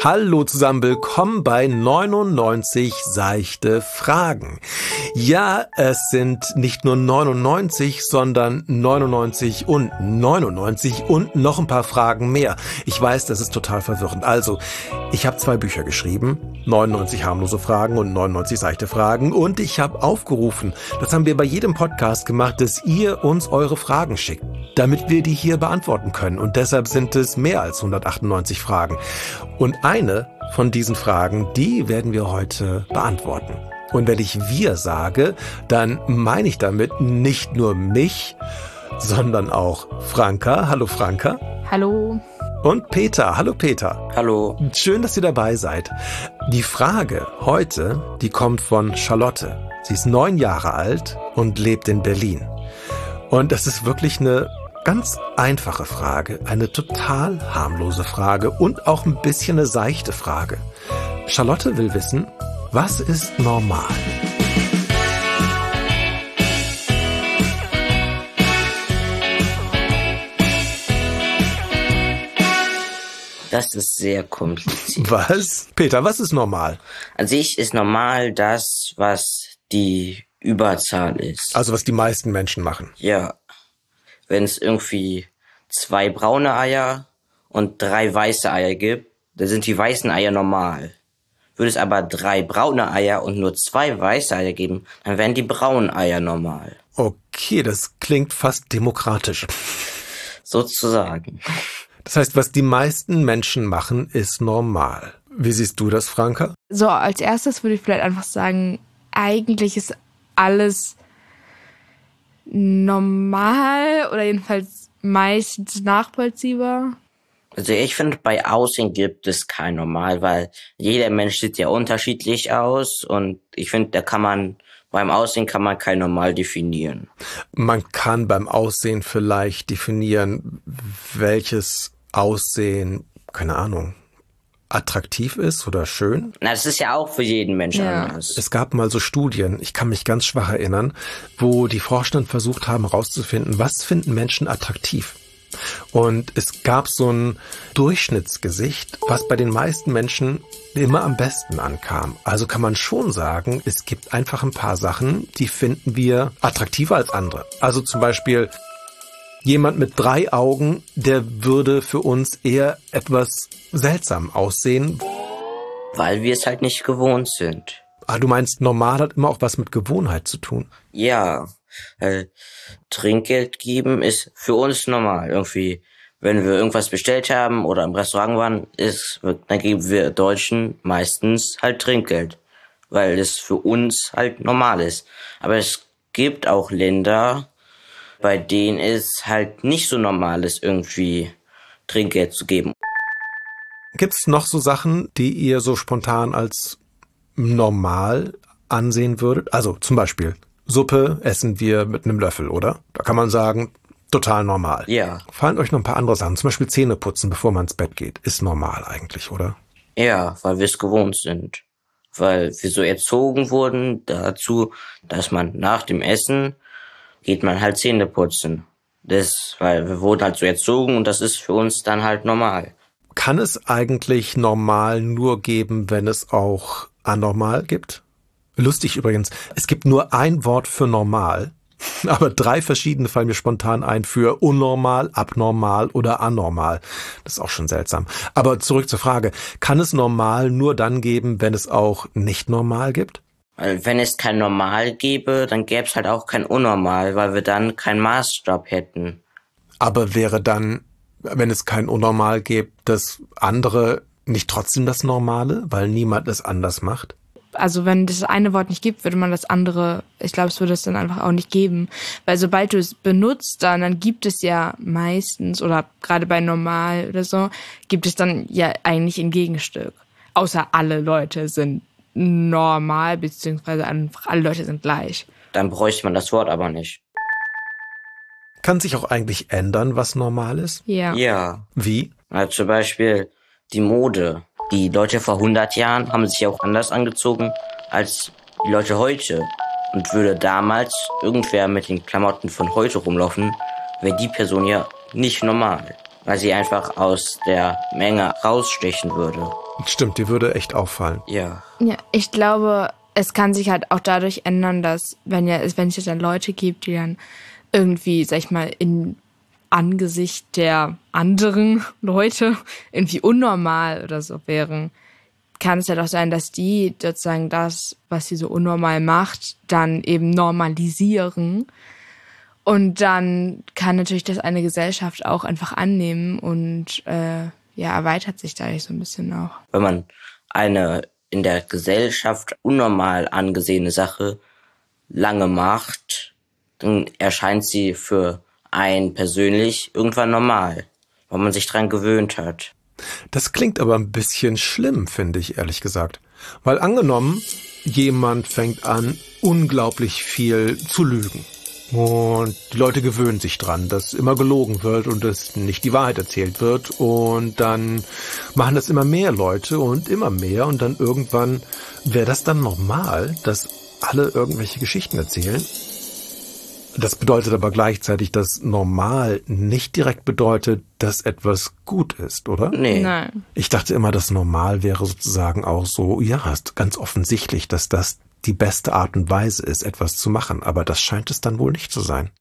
Hallo zusammen, willkommen bei 99 seichte Fragen. Ja, es sind nicht nur 99, sondern 99 und 99 und noch ein paar Fragen mehr. Ich weiß, das ist total verwirrend. Also, ich habe 2 Bücher geschrieben, 99 harmlose Fragen und 99 seichte Fragen, und ich habe aufgerufen, das haben wir bei jedem Podcast gemacht, dass ihr uns eure Fragen schickt, damit wir die hier beantworten können. Und deshalb sind es mehr als 198 Fragen. Und eine von diesen Fragen, die werden wir heute beantworten. Und wenn ich wir sage, dann meine ich damit nicht nur mich, sondern auch Franka. Hallo Franka. Hallo. Und Peter. Hallo Peter. Hallo. Schön, dass ihr dabei seid. Die Frage heute, die kommt von Charlotte. Sie ist 9 Jahre alt und lebt in Berlin. Und das ist wirklich eine ganz einfache Frage, eine total harmlose Frage und auch ein bisschen eine seichte Frage. Charlotte will wissen, was ist normal? Das ist sehr kompliziert. Was? Peter, was ist normal? An sich ist normal das, was die Überzahl ist. Also was die meisten Menschen machen. Ja. Wenn es irgendwie 2 braune Eier und 3 weiße Eier gibt, dann sind die weißen Eier normal. Würde es aber 3 braune Eier und nur 2 weiße Eier geben, dann wären die braunen Eier normal. Okay, das klingt fast demokratisch. Sozusagen. Das heißt, was die meisten Menschen machen, ist normal. Wie siehst du das, Franka? So, als erstes würde ich vielleicht einfach sagen, eigentlich ist alles normal oder jedenfalls meistens nachvollziehbar. Also ich finde, bei Aussehen gibt es kein Normal, weil jeder Mensch sieht ja unterschiedlich aus, und ich finde, beim Aussehen kann man kein Normal definieren. Man kann beim Aussehen vielleicht definieren, welches Aussehen, keine Ahnung, attraktiv ist oder schön. Na, das ist ja auch für jeden Menschen anders. Es gab mal so Studien, ich kann mich ganz schwach erinnern, wo die Forscher versucht haben herauszufinden, was finden Menschen attraktiv. Und es gab so ein Durchschnittsgesicht, was bei den meisten Menschen immer am besten ankam. Also kann man schon sagen, es gibt einfach ein paar Sachen, die finden wir attraktiver als andere. Also zum Beispiel jemand mit 3 Augen, der würde für uns eher etwas seltsam aussehen. Weil wir es halt nicht gewohnt sind. Ah, du meinst, normal hat immer auch was mit Gewohnheit zu tun? Ja, Trinkgeld geben ist für uns normal. Irgendwie, wenn wir irgendwas bestellt haben oder im Restaurant waren, dann geben wir Deutschen meistens halt Trinkgeld, weil es für uns halt normal ist. Aber es gibt auch Länder, bei denen es halt nicht so normal ist, irgendwie Trinkgeld zu geben. Gibt's noch so Sachen, die ihr so spontan als normal ansehen würdet? Also zum Beispiel Suppe essen wir mit einem Löffel, oder? Da kann man sagen, total normal. Ja. Fallen euch noch ein paar andere Sachen, zum Beispiel Zähne putzen, bevor man ins Bett geht, ist normal eigentlich, oder? Ja, weil wir es gewohnt sind. Weil wir so erzogen wurden dazu, dass man nach dem Essen geht man halt Zähne putzen. Weil wir wurden halt so erzogen, und das ist für uns dann halt normal. Kann es eigentlich normal nur geben, wenn es auch anormal gibt? Lustig übrigens, es gibt nur ein Wort für normal, aber 3 verschiedene fallen mir spontan ein für unnormal, abnormal oder anormal. Das ist auch schon seltsam. Aber zurück zur Frage, kann es normal nur dann geben, wenn es auch nicht normal gibt? Weil wenn es kein Normal gäbe, dann gäbe es halt auch kein Unnormal, weil wir dann keinen Maßstab hätten. Aber wäre dann, wenn es kein Unnormal gibt, das andere nicht trotzdem das Normale, weil niemand es anders macht? Also wenn das eine Wort nicht gibt, würde man das andere, ich glaube, es würde es dann einfach auch nicht geben. Weil sobald du es benutzt, dann gibt es ja meistens, oder gerade bei normal oder so, gibt es dann ja eigentlich ein Gegenstück. Außer alle Leute sind normal, beziehungsweise einfach alle Leute sind gleich. Dann bräuchte man das Wort aber nicht. Kann sich auch eigentlich ändern, was normal ist? Ja. Ja. Wie? Also zum Beispiel die Mode. Die Leute vor 100 Jahren haben sich auch anders angezogen als die Leute heute. Und würde damals irgendwer mit den Klamotten von heute rumlaufen, wäre die Person ja nicht normal, weil sie einfach aus der Menge rausstechen würde. Stimmt, die würde echt auffallen. Ja. Ja, ich glaube, es kann sich halt auch dadurch ändern, dass wenn es jetzt dann Leute gibt, die dann irgendwie, sag ich mal, in Angesicht der anderen Leute irgendwie unnormal oder so wären, kann es ja doch sein, dass die sozusagen das, was sie so unnormal macht, dann eben normalisieren. Und dann kann natürlich das eine Gesellschaft auch einfach annehmen und erweitert sich dadurch so ein bisschen auch. Wenn man eine in der Gesellschaft unnormal angesehene Sache lange macht, dann erscheint sie für einen persönlich irgendwann normal, weil man sich dran gewöhnt hat. Das klingt aber ein bisschen schlimm, finde ich, ehrlich gesagt. Weil angenommen, jemand fängt an, unglaublich viel zu lügen. Und die Leute gewöhnen sich dran, dass immer gelogen wird und dass nicht die Wahrheit erzählt wird. Und dann machen das immer mehr Leute und immer mehr. Und dann irgendwann wäre das dann normal, dass alle irgendwelche Geschichten erzählen. Das bedeutet aber gleichzeitig, dass normal nicht direkt bedeutet, dass etwas gut ist, oder? Nee. Nein. Ich dachte immer, dass normal wäre sozusagen auch so, ja, ist ganz offensichtlich, dass das die beste Art und Weise ist, etwas zu machen. Aber das scheint es dann wohl nicht zu sein.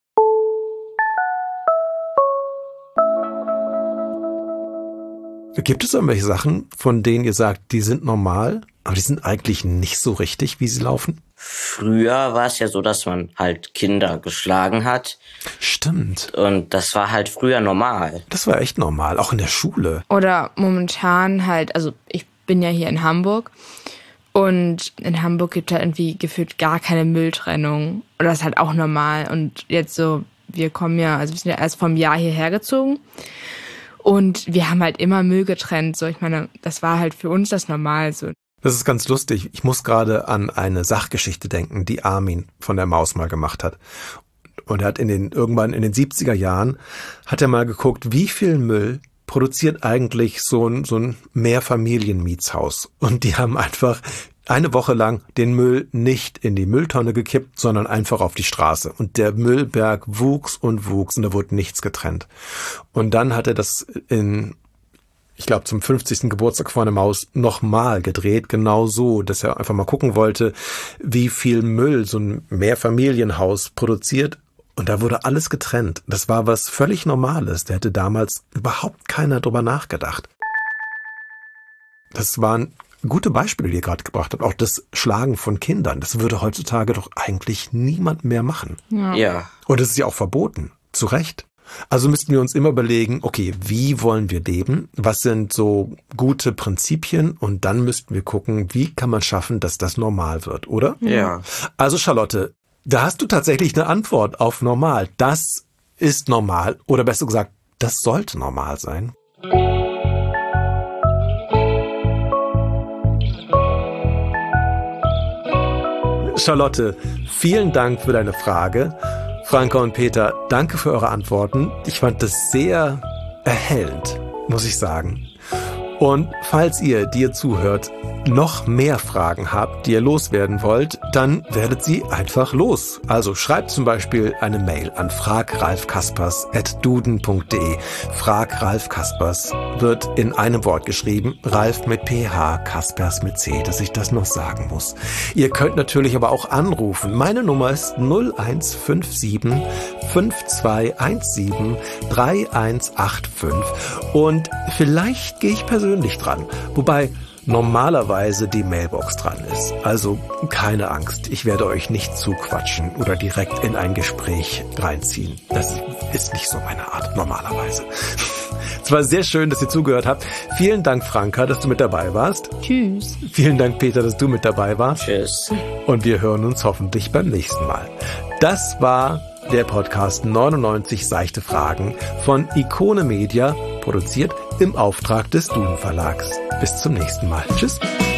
Gibt es irgendwelche Sachen, von denen ihr sagt, die sind normal, aber die sind eigentlich nicht so richtig, wie sie laufen? Früher war es ja so, dass man halt Kinder geschlagen hat. Stimmt. Und das war halt früher normal. Das war echt normal, auch in der Schule. Oder momentan halt, also ich bin ja hier in Hamburg und in Hamburg gibt es halt irgendwie gefühlt gar keine Mülltrennung. Und das ist halt auch normal. Und jetzt so, wir sind ja erst vor einem Jahr hierher gezogen. Und wir haben halt immer Müll getrennt. So, ich meine, das war halt für uns das Normal so. Das ist ganz lustig. Ich muss gerade an eine Sachgeschichte denken, die Armin von der Maus mal gemacht hat. Und er hat irgendwann in den 70er Jahren hat er mal geguckt, wie viel Müll produziert eigentlich so ein Mehrfamilienmietshaus. Und die haben einfach eine Woche lang den Müll nicht in die Mülltonne gekippt, sondern einfach auf die Straße. Und der Müllberg wuchs und da wurde nichts getrennt. Und dann hat er das ich glaube, zum 50. Geburtstag von der Maus nochmal gedreht, genau so, dass er einfach mal gucken wollte, wie viel Müll so ein Mehrfamilienhaus produziert. Und da wurde alles getrennt. Das war was völlig Normales. Da hätte damals überhaupt keiner drüber nachgedacht. Das waren gute Beispiele, die ihr gerade gebracht habt. Auch das Schlagen von Kindern. Das würde heutzutage doch eigentlich niemand mehr machen. Ja. Und es ist ja auch verboten. Zu Recht. Also müssten wir uns immer überlegen, okay, wie wollen wir leben? Was sind so gute Prinzipien? Und dann müssten wir gucken, wie kann man schaffen, dass das normal wird, oder? Ja. Also Charlotte, da hast du tatsächlich eine Antwort auf normal. Das ist normal. Oder besser gesagt, das sollte normal sein. Charlotte, vielen Dank für deine Frage. Franka und Peter, danke für eure Antworten. Ich fand das sehr erhellend, muss ich sagen. Und falls ihr, die ihr zuhört, noch mehr Fragen habt, die ihr loswerden wollt, dann werdet sie einfach los. Also schreibt zum Beispiel eine Mail an fragralfkaspers@duden.de. Frag Ralf Kaspers wird in einem Wort geschrieben, Ralf mit PH, Kaspers mit C, dass ich das noch sagen muss. Ihr könnt natürlich aber auch anrufen. Meine Nummer ist 0157 5217 3185 und vielleicht gehe ich persönlich dran, wobei normalerweise die Mailbox dran ist. Also keine Angst, ich werde euch nicht zuquatschen oder direkt in ein Gespräch reinziehen. Das ist nicht so meine Art, normalerweise. Es war sehr schön, dass ihr zugehört habt. Vielen Dank, Franka, dass du mit dabei warst. Tschüss. Vielen Dank, Peter, dass du mit dabei warst. Tschüss. Und wir hören uns hoffentlich beim nächsten Mal. Das war der Podcast 99 seichte Fragen von Ikone Media, produziert im Auftrag des Duden Verlags. Bis zum nächsten Mal. Tschüss.